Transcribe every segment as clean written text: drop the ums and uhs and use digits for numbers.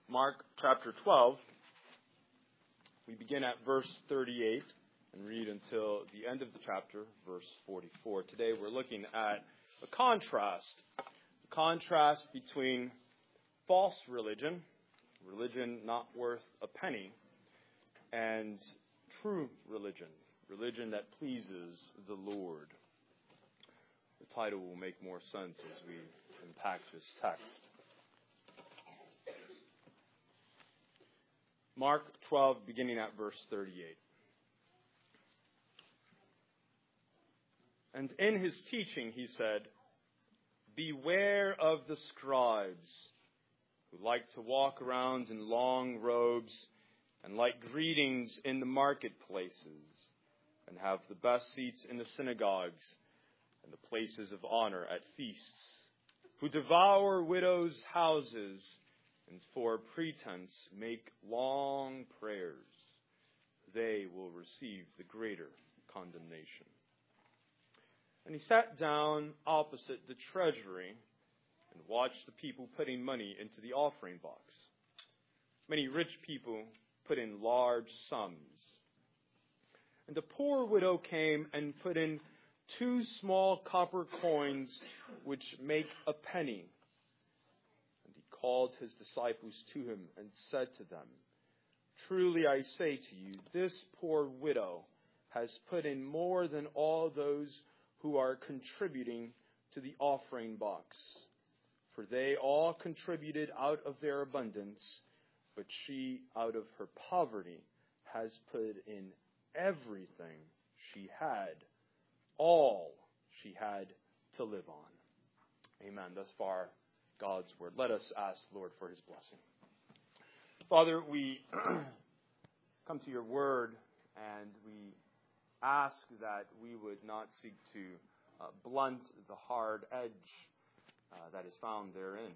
Mark chapter 12. We begin at verse 38 and read until the end of the chapter, verse 44. Today we're looking at a contrast between false religion, religion not worth a penny, and true religion, religion that pleases the Lord. The title will make more sense as we unpack this text. Mark 12, beginning at verse 38. And in his teaching he said, "Beware of the scribes, who like to walk around in long robes and like greetings in the marketplaces, and have the best seats in the synagogues and the places of honor at feasts, who devour widows' houses, and for pretense make long prayers. They will receive the greater condemnation." And he sat down opposite the treasury and watched the people putting money into the offering box. Many rich people put in large sums. And the poor widow came and put in 2 small copper coins, which make a penny. And he called his disciples to him and said to them, "Truly I say to you, this poor widow has put in more than all those who are contributing to the offering box. For they all contributed out of their abundance, but she out of her poverty has put in everything she had, all she had to live on." Amen. Thus far, God's word. Let us ask the Lord for his blessing. Father, we come to your word and we ask that we would not seek to blunt the hard edge that is found therein.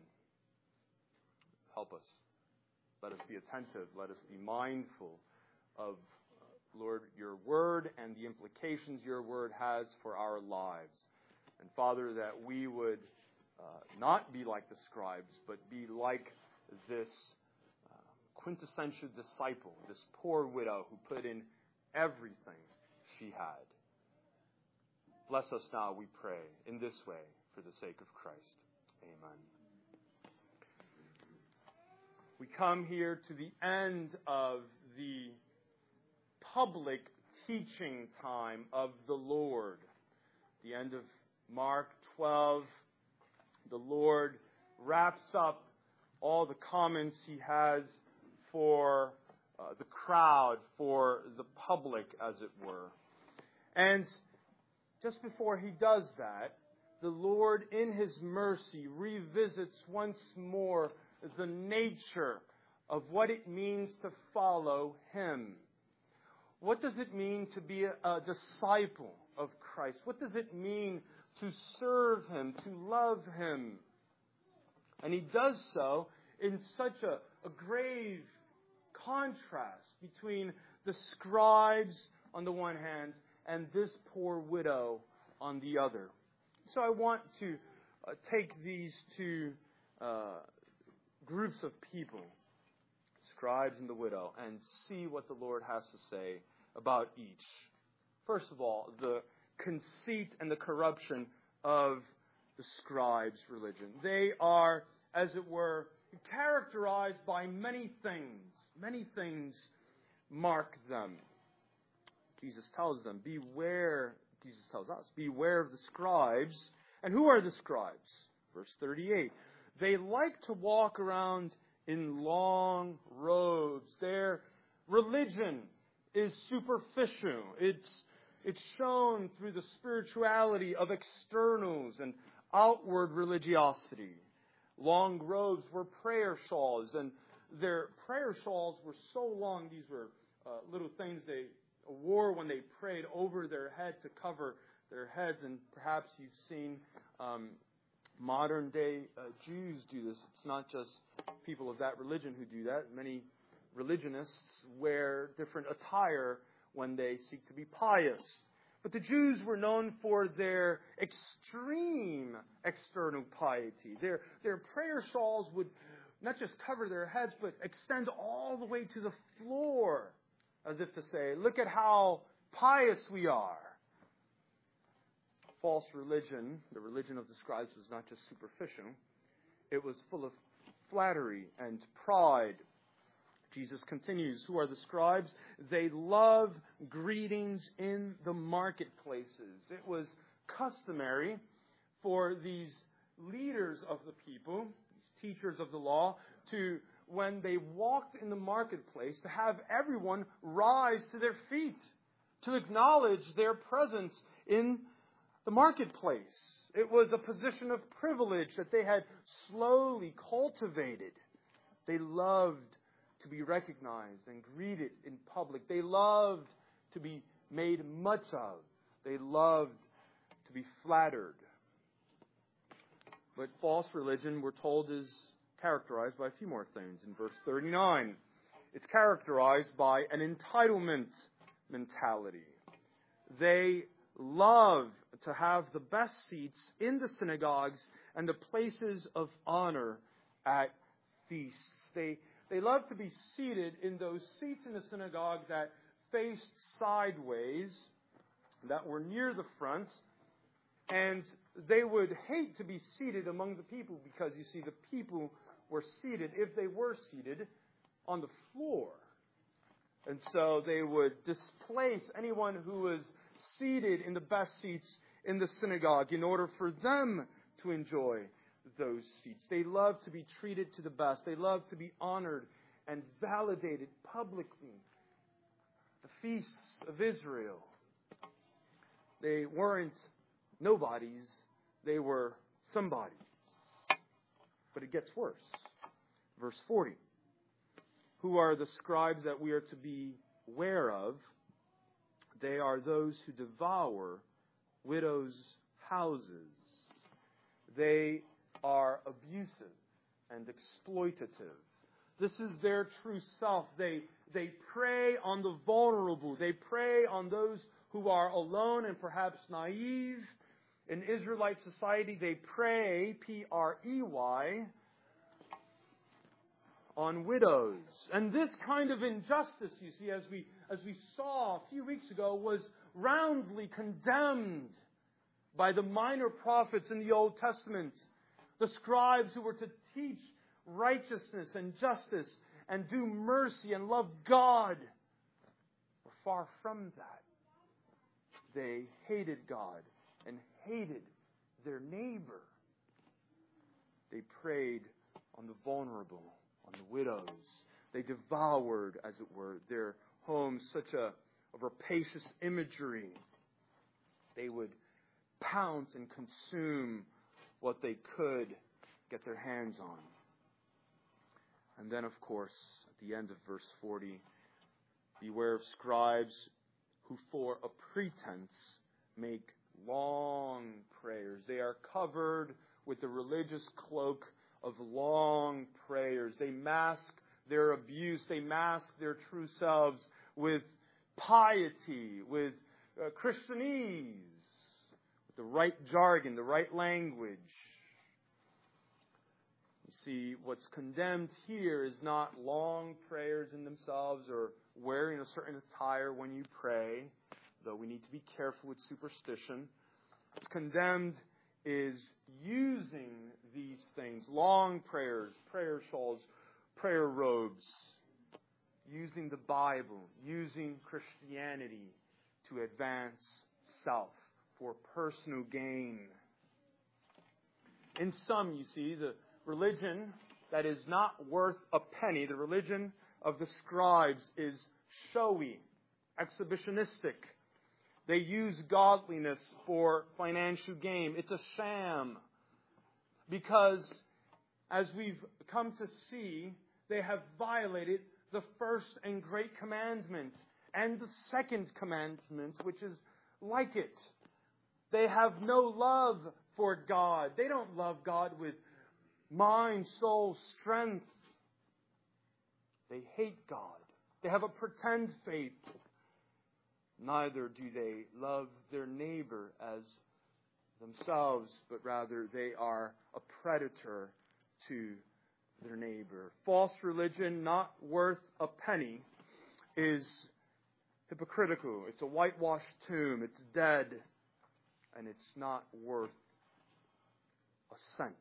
Help us. Let us be attentive. Let us be mindful of, Lord, your word and the implications your word has for our lives. And Father, that we would not be like the scribes, but be like this quintessential disciple, this poor widow who put in everything she had. Bless us now, we pray, in this way, for the sake of Christ. Amen. We come here to the end of the public teaching time of the Lord. The end of Mark 12, the Lord wraps up all the comments he has for the crowd, for the public, as it were. And just before he does that, the Lord, in his mercy, revisits once more the nature of what it means to follow him. What does it mean to be a disciple of Christ? What does it mean to serve him, to love him? And he does so in such a grave contrast between the scribes on the one hand and this poor widow on the other. So I want to take these 2 groups of people, scribes and the widow, and see what the Lord has to say about each. First of all, the conceit and the corruption of the scribes' religion. They are, as it were, characterized by many things. Many things mark them. Jesus tells them, beware, Jesus tells us, beware of the scribes. And who are the scribes? Verse 38. They like to walk around in long robes. Their religion is superficial. It's shown through the spirituality of externals and outward religiosity. Long robes were prayer shawls, and their prayer shawls were so long. These were little things they wore when they prayed over their head to cover their heads. And perhaps you've seen modern day Jews do this. It's not just people of that religion who do that. Many religionists wear different attire when they seek to be pious. But the Jews were known for their extreme external piety. Their prayer shawls would not just cover their heads, but extend all the way to the floor, as if to say, look at how pious we are. False religion, the religion of the scribes, was not just superficial. It was full of flattery and pride. Jesus continues, who are the scribes? They love greetings in the marketplaces. It was customary for these leaders of the people, these teachers of the law, to, when they walked in the marketplace, to have everyone rise to their feet, to acknowledge their presence in the marketplace. It was a position of privilege that they had slowly cultivated. They loved to be recognized and greeted in public. They loved to be made much of. They loved to be flattered. But false religion, we're told, is characterized by a few more things. In verse 39, it's characterized by an entitlement mentality. They love to have the best seats in the synagogues and the places of honor at feasts. They love to be seated in those seats in the synagogue that faced sideways, that were near the front, and they would hate to be seated among the people because, you see, the people were seated, if they were seated, on the floor. And so they would displace anyone who was seated in the best seats in the synagogue in order for them to enjoy those seats. They love to be treated to the best. They love to be honored and validated publicly. The feasts of Israel, they weren't nobodies, they were somebodies. But it gets worse. Verse 40. Who are the scribes that we are to be aware of? They are those who devour widows' houses. They are abusive and exploitative. This is their true self. They prey on the vulnerable. They prey on those who are alone and perhaps naive. In Israelite society, they prey, P-R-E-Y, on widows. And this kind of injustice, you see, as we saw a few weeks ago, was roundly condemned by the minor prophets in the Old Testament. The scribes who were to teach righteousness and justice and do mercy and love God were far from that. They hated God and hated their neighbor. They preyed on the vulnerable, on the widows. They devoured, as it were, their homes, such a rapacious imagery. They would pounce and consume what they could get their hands on. And then, of course, at the end of verse 40, beware of scribes who for a pretense make long prayers. They are covered with the religious cloak of long prayers. They mask their abuse. They mask their true selves with piety, with Christianese, with the right jargon, the right language. You see, what's condemned here is not long prayers in themselves or wearing a certain attire when you pray, though we need to be careful with superstition. What's condemned is using these things, long prayers, prayer shawls, prayer robes, using the Bible, using Christianity to advance self for personal gain. In sum, you see, the religion that is not worth a penny, the religion of the scribes, is showy, exhibitionistic. They use godliness for financial gain. It's a sham. Because, as we've come to see, they have violated the first and great commandment and the second commandment, which is like it. They have no love for God. They don't love God with mind, soul, strength. They hate God. They have a pretend faith. Neither do they love their neighbor as themselves, but rather they are a predator to their neighbor. False religion, not worth a penny, is hypocritical. It's a whitewashed tomb. It's dead. And it's not worth a cent.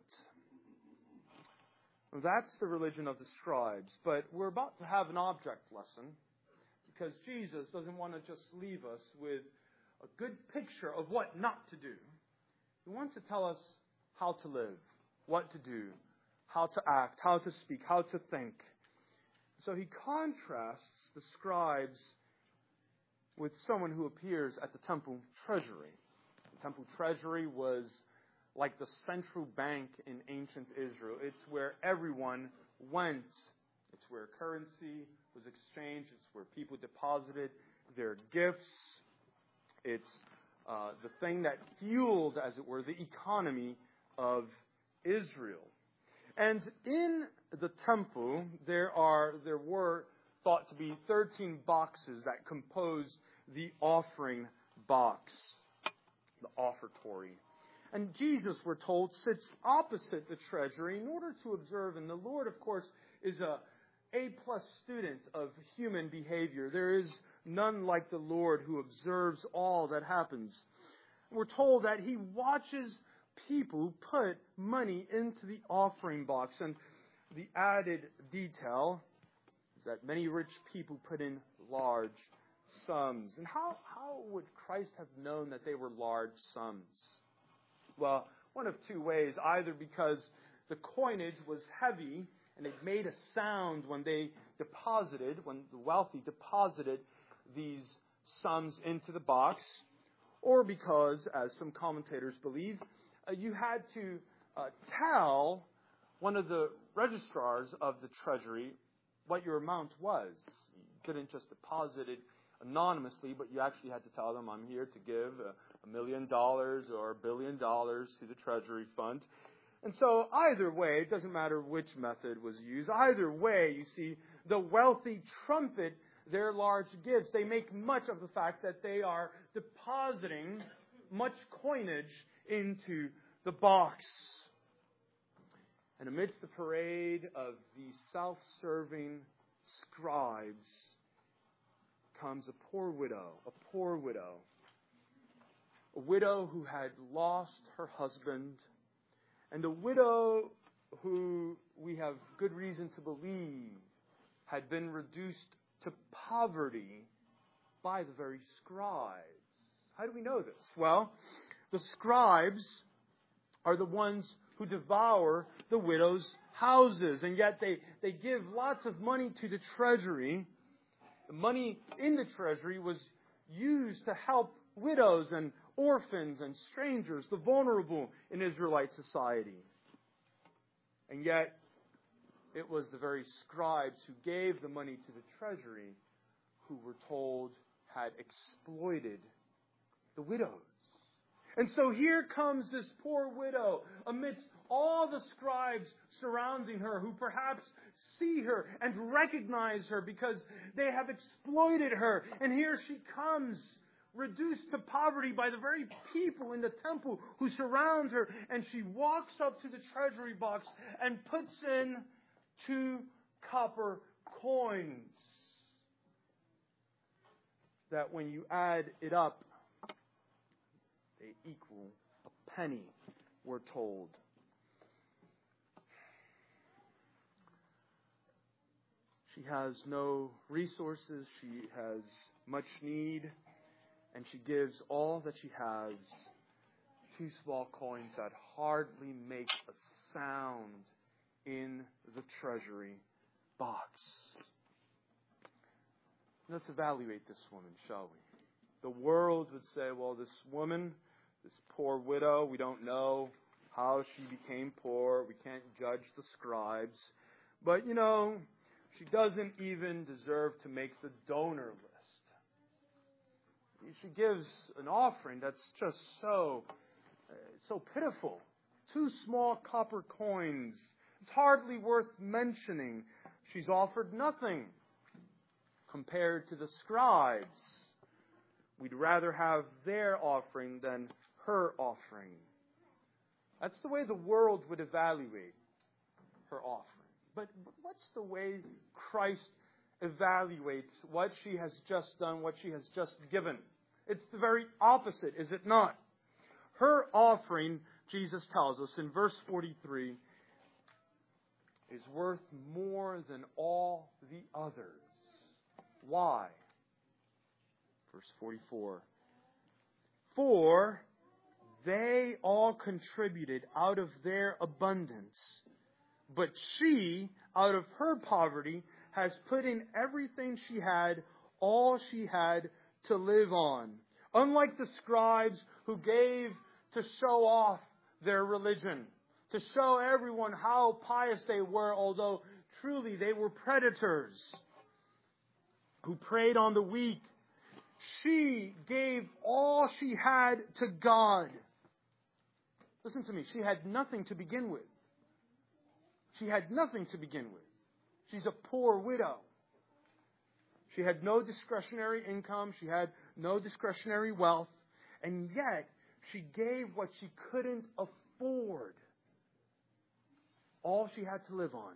Well, that's the religion of the scribes. But we're about to have an object lesson, because Jesus doesn't want to just leave us with a good picture of what not to do. He wants to tell us how to live, what to do, how to act, how to speak, how to think. So he contrasts the scribes with someone who appears at the temple treasury. The temple treasury was like the central bank in ancient Israel. It's where everyone went. It's where currency was exchanged. It's where people deposited their gifts. It's the thing that fueled, as it were, the economy of Israel. And in the temple, there were thought to be 13 boxes that composed the offering box, the offertory. And Jesus, we're told, sits opposite the treasury in order to observe. And the Lord, of course, is a A-plus student of human behavior. There is none like the Lord who observes all that happens. We're told that he watches people put money into the offering box. And the added detail is that many rich people put in large sums. And how would Christ have known that they were large sums? Well, one of two ways. Either because the coinage was heavy and it made a sound when the wealthy deposited these sums into the box, or because, as some commentators believe, you had to tell one of the registrars of the treasury what your amount was. You couldn't just deposit it anonymously, but you actually had to tell them, I'm here to give $1 million or $1 billion to the treasury fund. And so either way, it doesn't matter which method was used. Either way, you see, the wealthy trumpet their large gifts. They make much of the fact that they are depositing much coinage into the box. And amidst the parade of these self-serving scribes comes a poor widow. A widow who had lost her husband, and a widow who we have good reason to believe had been reduced to poverty by the very scribes. How do we know this? Well, the scribes are the ones who devour the widow's houses, and yet they give lots of money to the treasury. The money in the treasury was used to help widows and orphans and strangers, the vulnerable in Israelite society. And yet, it was the very scribes who gave the money to the treasury who were told had exploited the widows. And so here comes this poor widow amidst all the scribes surrounding her, who perhaps see her and recognize her because they have exploited her. And here she comes, reduced to poverty by the very people in the temple who surround her. And she walks up to the treasury box and puts in 2 copper coins that, when you add it up, they equal a penny, we're told. She has no resources, she has much need, and she gives all that she has, 2 small coins that hardly make a sound in the treasury box. Let's evaluate this woman, shall we? The world would say, well, this woman, this poor widow, we don't know how she became poor. We can't judge the scribes. But, she doesn't even deserve to make the donor list. She gives an offering that's just so pitiful. 2 small copper coins. It's hardly worth mentioning. She's offered nothing compared to the scribes. We'd rather have their offering than her offering. That's the way the world would evaluate her offering. But what's the way Christ evaluates what she has just done, what she has just given? It's the very opposite, is it not? Her offering, Jesus tells us in verse 43, is worth more than all the others. Why? Verse 44. For they all contributed out of their abundance, but she, out of her poverty, has put in everything she had, all she had to live on. Unlike the scribes who gave to show off their religion, to show everyone how pious they were, although truly they were predators who preyed on the weak. She gave all she had to God. Listen to me. She had nothing to begin with. She had nothing to begin with. She's a poor widow. She had no discretionary income. She had no discretionary wealth. And yet, she gave what she couldn't afford. All she had to live on.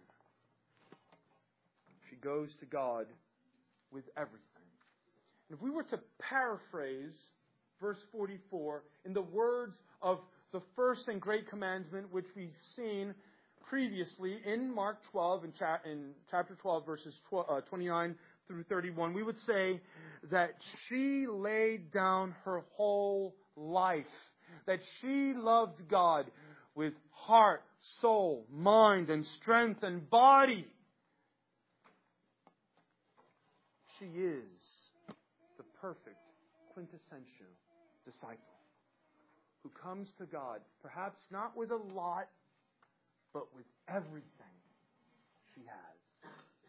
She goes to God with everything. And if we were to paraphrase verse 44 in the words of the first and great commandment, which we've seen previously in Mark 12, in chapter 12, verses 29 through 31, we would say that she laid down her whole life, that she loved God with heart, soul, mind, and strength and body. She is the perfect, quintessential disciple who comes to God, perhaps not with a lot, but with everything she has.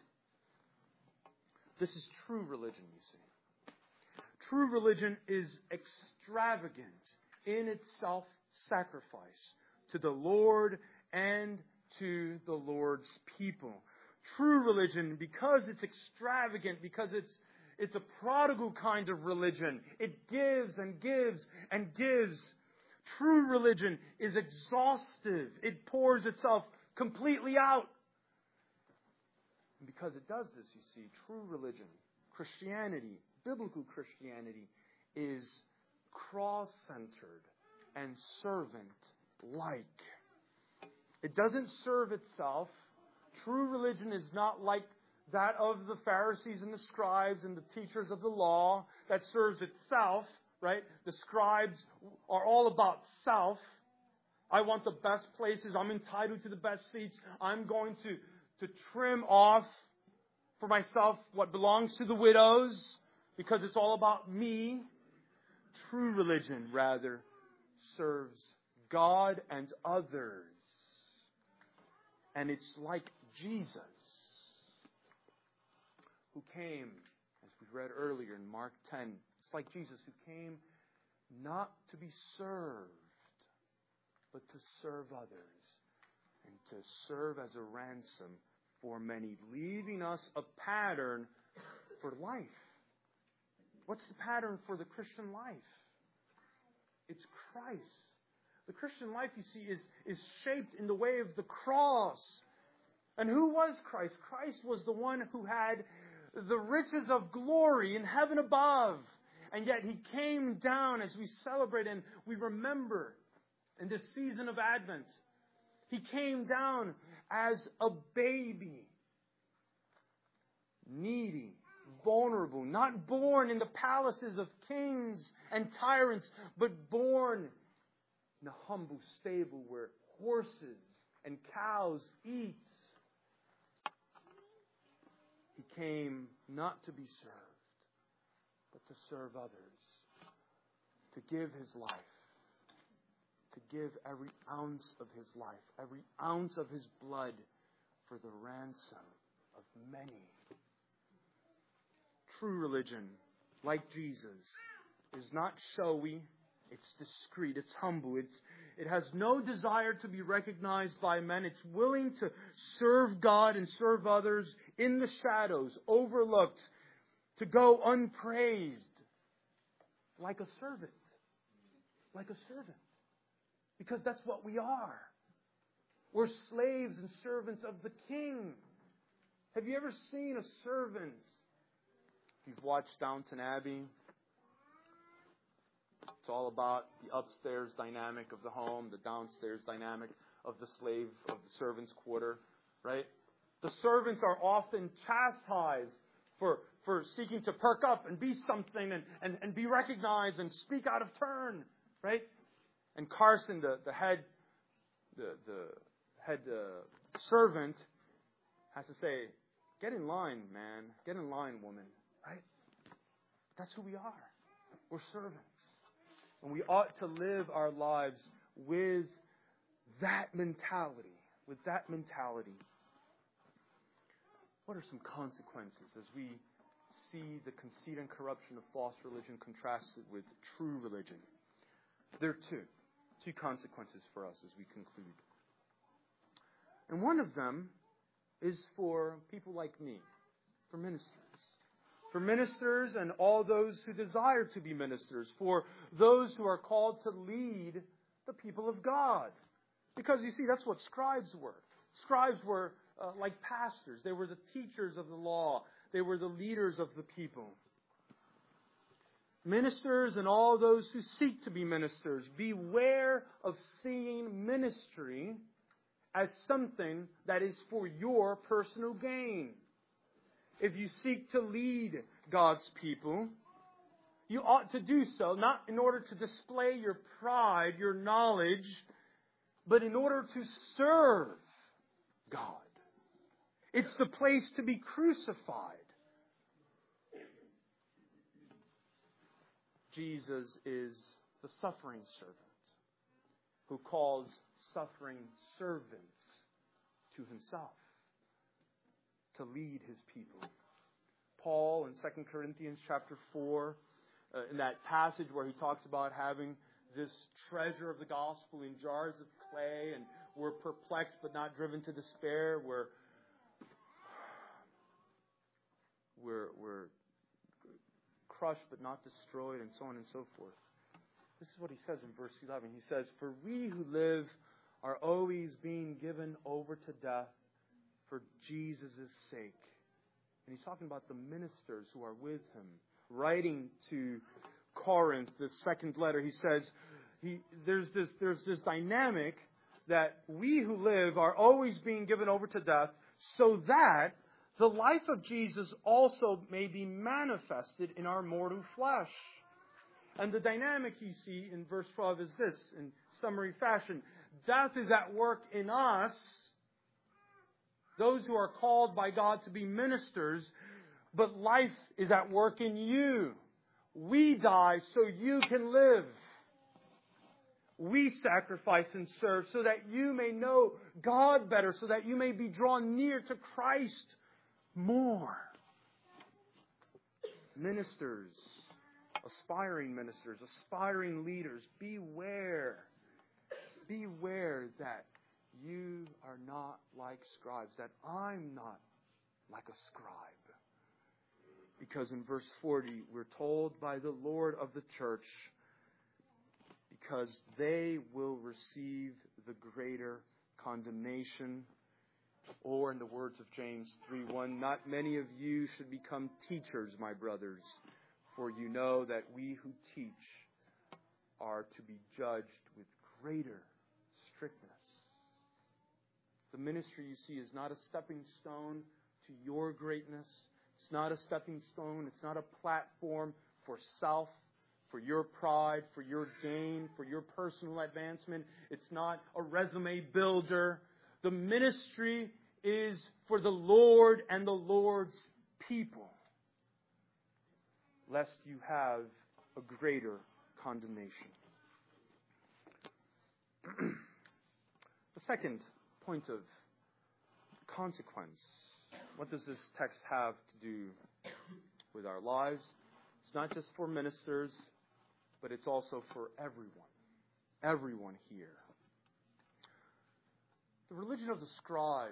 This is true religion, you see. True religion is extravagant in its self-sacrifice to the Lord and to the Lord's people. True religion, because it's extravagant, because it's a prodigal kind of religion, it gives and gives and gives. True religion is exhaustive. It pours itself completely out. And because it does this, you see, true religion, Christianity, biblical Christianity, is cross-centered and servant-like. It doesn't serve itself. True religion is not like that of the Pharisees and the scribes and the teachers of the law that serves itself. Right? The scribes are all about self. I want the best places. I'm entitled to the best seats. I'm going to trim off for myself what belongs to the widows because it's all about me. True religion, rather, serves God and others. And it's like Jesus, who came, as we read earlier in Mark 10, it's like Jesus who came not to be served, but to serve others and to serve as a ransom for many, leaving us a pattern for life. What's the pattern for the Christian life? It's Christ. The Christian life, you see, is shaped in the way of the cross. And who was Christ? Christ was the one who had the riches of glory in heaven above. And yet He came down, as we celebrate and we remember in this season of Advent. He came down as a baby, needy, vulnerable, not born in the palaces of kings and tyrants, but born in a humble stable where horses and cows eat. He came not to be served, but to serve others, to give His life, to give every ounce of His life, every ounce of His blood for the ransom of many. True religion, like Jesus, is not showy, it's discreet, it's humble, it has no desire to be recognized by men. It's willing to serve God and serve others in the shadows, overlooked, to go unpraised, like a servant. Like a servant. Because that's what we are. We're slaves and servants of the King. Have you ever seen a servant? If you've watched Downton Abbey, it's all about the upstairs dynamic of the home, the downstairs dynamic of the servant's quarter, right? The servants are often chastised for seeking to perk up and be something and be recognized and speak out of turn, right? And Carson, the head servant, has to say, "Get in line, man. Get in line, woman." Right? That's who we are. We're servants. And we ought to live our lives with that mentality. With that mentality. What are some consequences as we see the conceit and corruption of false religion contrasted with true religion? There are two consequences for us as we conclude. And one of them is for people like me, for ministers. For ministers and all those who desire to be ministers. For those who are called to lead the people of God. Because you see, that's what scribes were. Scribes were like pastors. They were the teachers of the law. They were the leaders of the people. Ministers and all those who seek to be ministers, beware of seeing ministry as something that is for your personal gain. If you seek to lead God's people, you ought to do so not in order to display your pride, your knowledge, but in order to serve God. It's the place to be crucified. Jesus is the suffering servant who calls suffering servants to himself to lead his people. Paul in 2 Corinthians chapter 4, in that passage where he talks about having this treasure of the gospel in jars of clay, and we're perplexed but not driven to despair, we're crushed but not destroyed, and so on and so forth. This is what he says in verse 11. He says, "For we who live are always being given over to death for Jesus' sake." And he's talking about the ministers who are with him. Writing to Corinth, the second letter, he says, there's this dynamic that we who live are always being given over to death so that the life of Jesus also may be manifested in our mortal flesh. And the dynamic you see in verse 12 is this, in summary fashion. Death is at work in us, those who are called by God to be ministers, but life is at work in you. We die so you can live. We sacrifice and serve so that you may know God better, so that you may be drawn near to Christ more. Ministers, aspiring leaders, beware. Beware that you are not like scribes, that I'm not like a scribe. Because in verse 40, we're told by the Lord of the church, because they will receive the greater condemnation. Or in the words of James 3:1, not many of you should become teachers, my brothers, for you know that we who teach are to be judged with greater strictness. The ministry, you see, is not a stepping stone to your greatness. It's not a stepping stone. It's not a platform for self, for your pride, for your gain, for your personal advancement. It's not a resume builder. The ministry is for the Lord and the Lord's people, lest you have a greater condemnation. The second point of consequence. What does this text have to do with our lives? It's not just for ministers, but it's also for everyone. Everyone here. The religion of the scribes,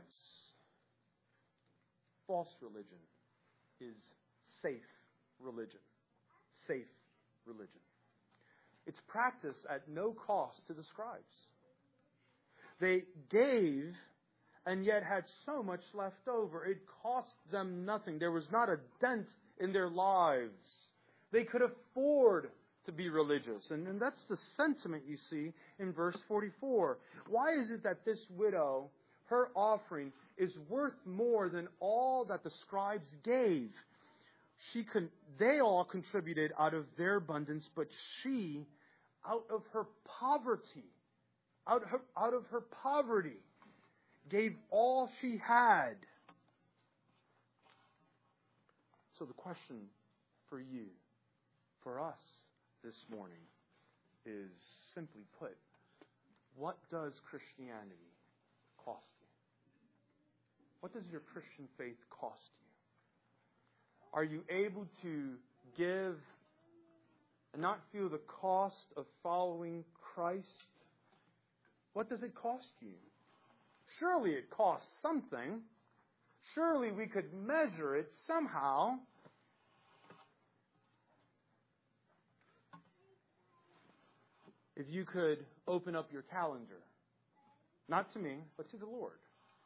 false religion, is safe religion. Safe religion. It's practiced at no cost to the scribes. They gave and yet had so much left over. It cost them nothing. There was not a dent in their lives. They could afford to be religious. And that's the sentiment you see in verse 44. Why is it that this widow, her offering, is worth more than all that the scribes gave? They all contributed out of their abundance, but she, out of her poverty, gave all she had. So the question for you, for us this morning, is simply put, what does Christianity cost you? What does your Christian faith cost you? Are you able to give and not feel the cost of following Christ? What does it cost you? Surely it costs something. Surely we could measure it somehow. If you could open up your calendar, not to me, but to the Lord,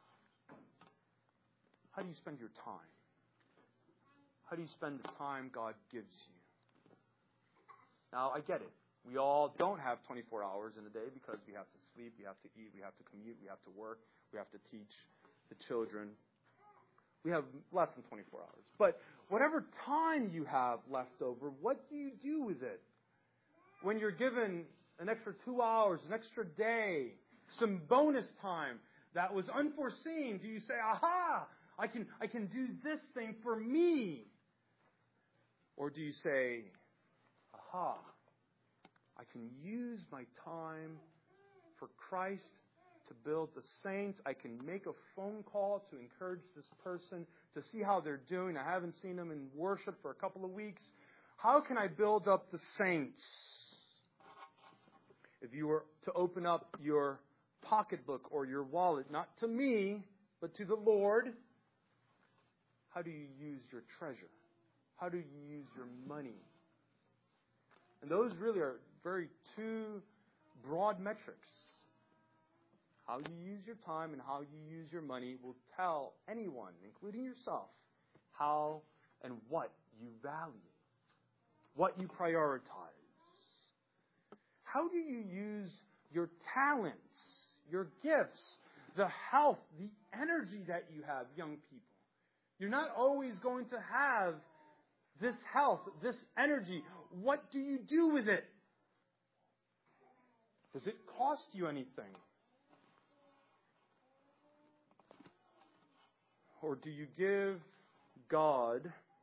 how do you spend your time? How do you spend the time God gives you? Now, I get it. We all don't have 24 hours in a day because we have to sleep, we have to eat, we have to commute, we have to work, we have to teach the children. We have less than 24 hours. But whatever time you have left over, what do you do with it? When you're given an extra 2 hours, an extra day, some bonus time that was unforeseen, do you say, aha, I can do this thing for me? Or do you say, aha, I can use my time for Christ to build the saints. I can make a phone call to encourage this person to see how they're doing. I haven't seen them in worship for a couple of weeks. How can I build up the saints? If you were to open up your pocketbook or your wallet, not to me, but to the Lord, how do you use your treasure? How do you use your money? And those really are very two broad metrics. How you use your time and how you use your money will tell anyone, including yourself, how and what you value, what you prioritize. How do you use your talents, your gifts, the health, the energy that you have, young people? You're not always going to have this health, this energy. What do you do with it? Does it cost you anything? Or do you give God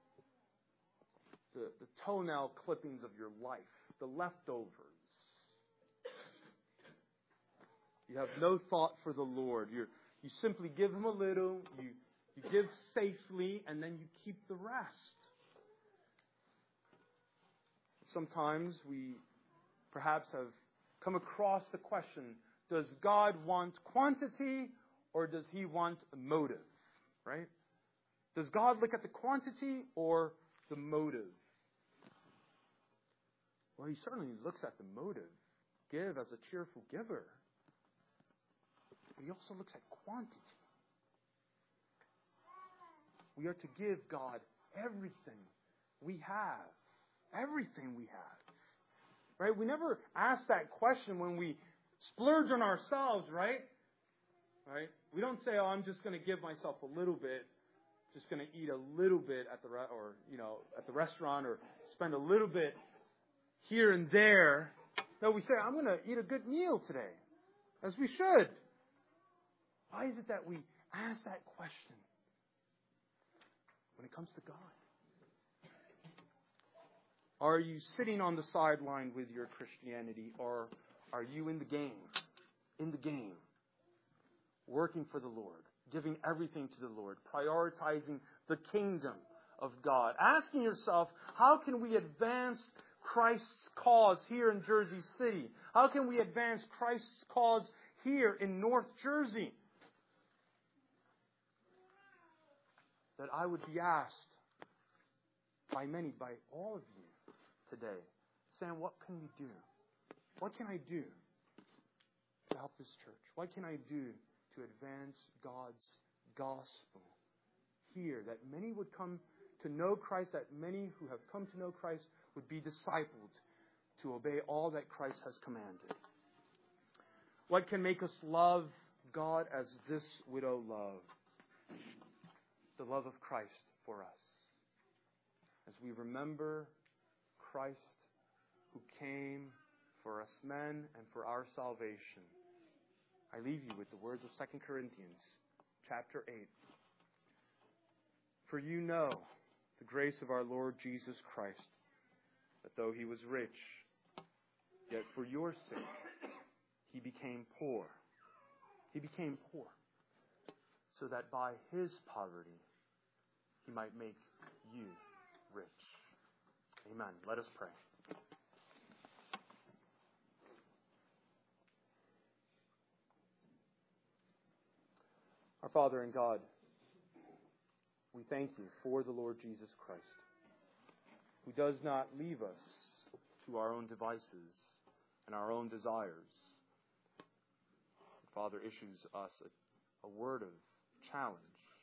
the toenail clippings of your life, the leftovers? You have no thought for the Lord. You simply give Him a little, you give safely, and then you keep the rest. Sometimes we perhaps have come across the question, does God want quantity or does He want a motive? Right? Does God look at the quantity or the motive? Well, He certainly looks at the motive. Give as a cheerful giver. But He also looks at quantity. We are to give God everything we have. Everything we have. Right? We never ask that question when we splurge on ourselves, right? Right? We don't say, "Oh, I'm just going to give myself a little bit, just going to eat a little bit at the restaurant, or spend a little bit here and there." No, we say, "I'm going to eat a good meal today," as we should. Why is it that we ask that question when it comes to God? Are you sitting on the sideline with your Christianity, or are you in the game? In the game. Working for the Lord, giving everything to the Lord, prioritizing the kingdom of God. Asking yourself, how can we advance Christ's cause here in Jersey City? How can we advance Christ's cause here in North Jersey? That I would be asked by many, by all of you today, Sam, what can we do? What can I do to help this church? What can I do to advance God's gospel here, that many would come to know Christ, that many who have come to know Christ would be discipled to obey all that Christ has commanded. What can make us love God as this widow loved? The love of Christ for us. As we remember Christ who came for us men and for our salvation, I leave you with the words of 2 Corinthians chapter 8. For you know the grace of our Lord Jesus Christ, that though he was rich, yet for your sake he became poor. He became poor, so that by his poverty he might make you rich. Amen. Let us pray. Our Father in God, we thank you for the Lord Jesus Christ, who does not leave us to our own devices and our own desires. The Father issues us a word of challenge,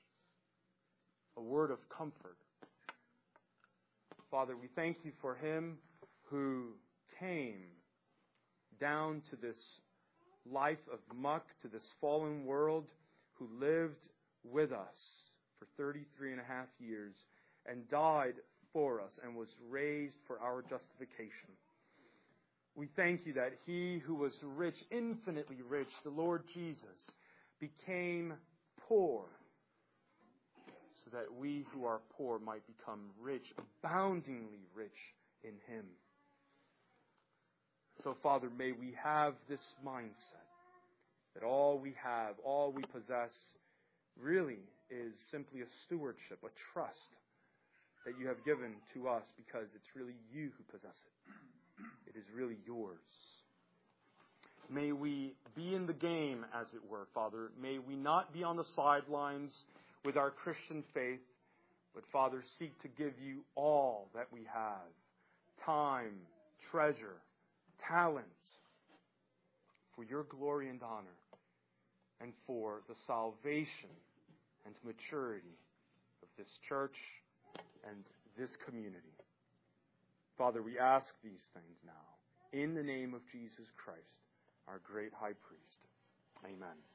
a word of comfort. Father, we thank you for him who came down to this life of muck, to this fallen world, who lived with us for 33 and a half years and died for us and was raised for our justification. We thank you that he who was rich, infinitely rich, the Lord Jesus, became poor so that we who are poor might become rich, aboundingly rich in him. So, Father, may we have this mindset that all we have, all we possess, really is simply a stewardship, a trust that you have given to us because it's really you who possess it. It is really yours. May we be in the game, as it were, Father. May we not be on the sidelines with our Christian faith, but, Father, seek to give you all that we have. Time, treasure, talent, for your glory and honor, and for the salvation and maturity of this church and this community. Father, we ask these things now in the name of Jesus Christ, our great high priest. Amen.